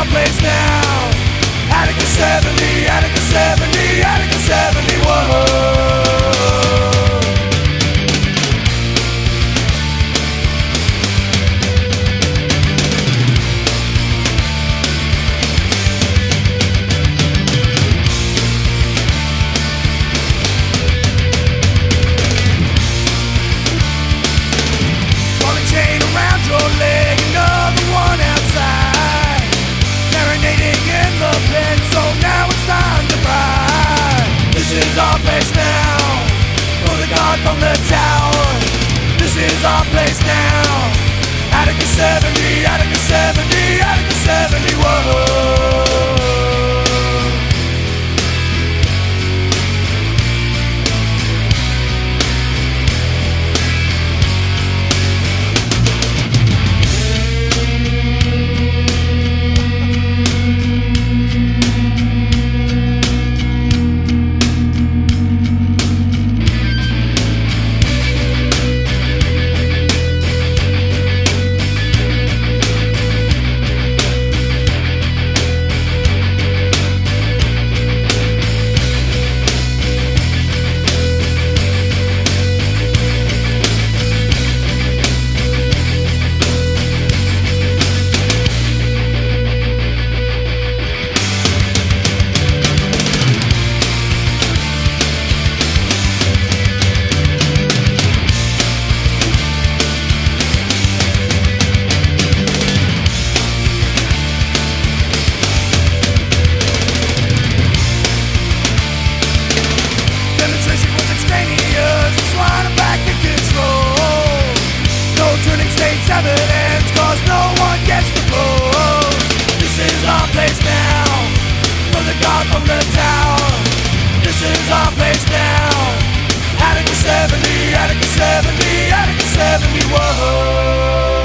place now. Attica 70, Attica 70, Attica 70, whoa. Chain around your leg, another one outside, marinating in the pen, so now it's time to ride. This is our place now, for the god from the tower. This is our place now. Attica 70, Attica 70, Attica 70, whoa. Demonstration was extraneous, the swine are back in control. No turning states evidence, cause no one gets the blows. This is our place now, for the god from the tower. This is our place now. Attica 70, Attica 70, Attica 70, whoa.